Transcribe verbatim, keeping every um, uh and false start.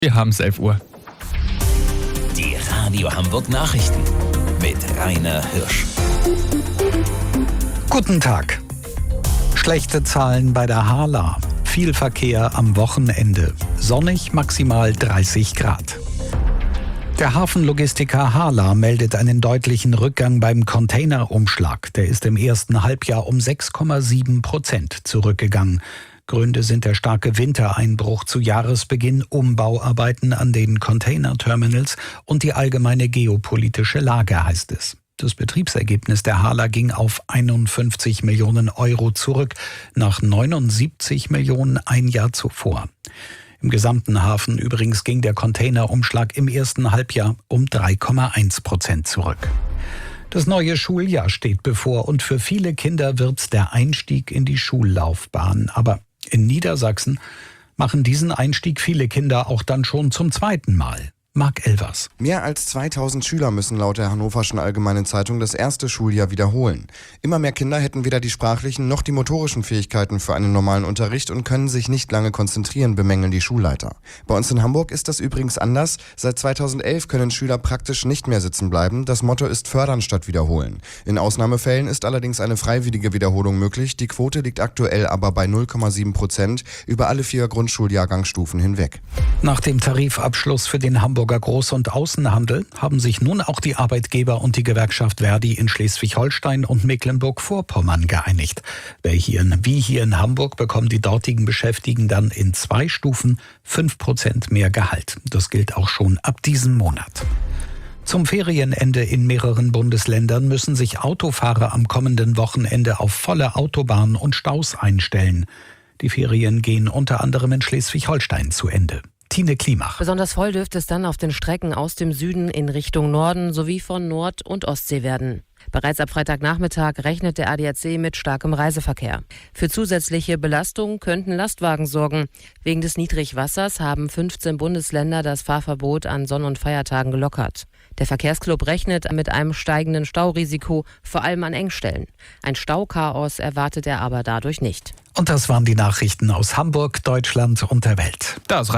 Wir haben es elf Uhr. Die Radio Hamburg Nachrichten mit Rainer Hirsch. Guten Tag. Schlechte Zahlen bei der Hala. Viel Verkehr am Wochenende. Sonnig, maximal dreißig Grad. Der Hafenlogistiker Hala meldet einen deutlichen Rückgang beim Containerumschlag. Der ist im ersten Halbjahr um sechs Komma sieben Prozent zurückgegangen. Gründe sind der starke Wintereinbruch zu Jahresbeginn, Umbauarbeiten an den Containerterminals und die allgemeine geopolitische Lage, heißt es. Das Betriebsergebnis der Hala ging auf einundfünfzig Millionen Euro zurück, nach neunundsiebzig Millionen ein Jahr zuvor. Im gesamten Hafen übrigens ging der Containerumschlag im ersten Halbjahr um drei Komma eins Prozent zurück. Das neue Schuljahr steht bevor und für viele Kinder wird's der Einstieg in die Schullaufbahn. Aber in Niedersachsen machen diesen Einstieg viele Kinder auch dann schon zum zweiten Mal. Marc Elvers. Mehr als zweitausend Schüler müssen laut der Hannoverschen Allgemeinen Zeitung das erste Schuljahr wiederholen. Immer mehr Kinder hätten weder die sprachlichen noch die motorischen Fähigkeiten für einen normalen Unterricht und können sich nicht lange konzentrieren, bemängeln die Schulleiter. Bei uns in Hamburg ist das übrigens anders. Seit zweitausendelf können Schüler praktisch nicht mehr sitzen bleiben. Das Motto ist fördern statt wiederholen. In Ausnahmefällen ist allerdings eine freiwillige Wiederholung möglich. Die Quote liegt aktuell aber bei null Komma sieben Prozent über alle vier Grundschuljahrgangsstufen hinweg. Nach dem Tarifabschluss für den Hamburger Groß- und Außenhandel haben sich nun auch die Arbeitgeber und die Gewerkschaft Verdi in Schleswig-Holstein und Mecklenburg-Vorpommern geeinigt. Wie hier in, wie hier in Hamburg bekommen die dortigen Beschäftigten dann in zwei Stufen fünf Prozent mehr Gehalt. Das gilt auch schon ab diesem Monat. Zum Ferienende in mehreren Bundesländern müssen sich Autofahrer am kommenden Wochenende auf volle Autobahnen und Staus einstellen. Die Ferien gehen unter anderem in Schleswig-Holstein zu Ende. Tine Klimach. Besonders voll dürfte es dann auf den Strecken aus dem Süden in Richtung Norden sowie von Nord- und Ostsee werden. Bereits ab Freitagnachmittag rechnet der A D A C mit starkem Reiseverkehr. Für zusätzliche Belastung könnten Lastwagen sorgen. Wegen des Niedrigwassers haben fünfzehn Bundesländer das Fahrverbot an Sonn- und Feiertagen gelockert. Der Verkehrsclub rechnet mit einem steigenden Staurisiko, vor allem an Engstellen. Ein Stauchaos erwartet er aber dadurch nicht. Und das waren die Nachrichten aus Hamburg, Deutschland und der Welt. Da ist